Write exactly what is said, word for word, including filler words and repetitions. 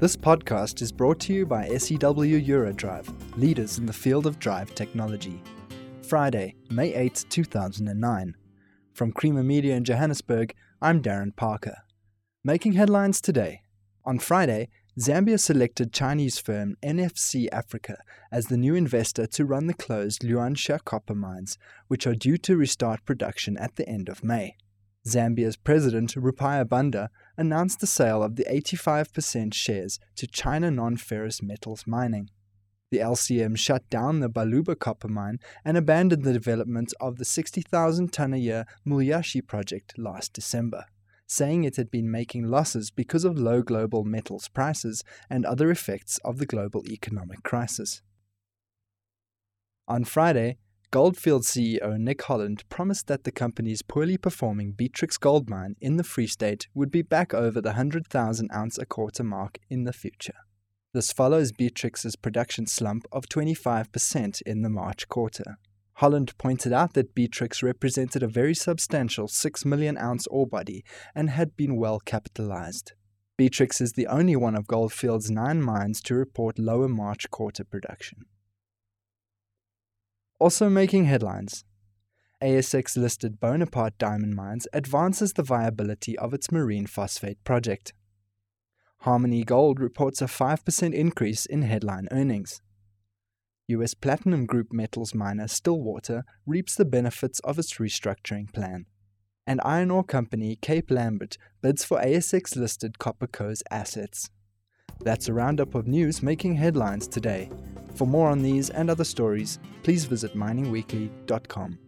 This podcast is brought to you by S E W Eurodrive, leaders in the field of drive technology. Friday, May eighth, two thousand nine. From Creamer Media in Johannesburg, I'm Darren Parker. Making headlines today. On Friday, Zambia selected Chinese firm N F C Africa as the new investor to run the closed Luanshya copper mines, which are due to restart production at the end of May. Zambia's President Rupaya Banda announced the sale of the eighty-five percent shares to China Non-Ferrous Metals Mining. The L C M shut down the Baluba copper mine and abandoned the development of the sixty thousand ton a year Mulyashi project last December, saying it had been making losses because of low global metals prices and other effects of the global economic crisis. On Friday, Gold Fields C E O Nick Holland promised that the company's poorly performing Beatrix gold mine in the Free State would be back over the one hundred thousand ounce a quarter mark in the future. This follows Beatrix's production slump of twenty-five percent in the March quarter. Holland pointed out that Beatrix represented a very substantial six million ounce ore body and had been well capitalized. Beatrix is the only one of Gold Fields' nine mines to report lower March quarter production. Also making headlines, A S X-listed Bonaparte Diamond Mines advances the viability of its marine phosphate project. Harmony Gold reports a five percent increase in headline earnings. U S Platinum Group metals miner Stillwater reaps the benefits of its restructuring plan. And iron ore company Cape Lambert bids for A S X-listed Copperco's assets. That's a roundup of news making headlines today. For more on these and other stories, please visit mining weekly dot com.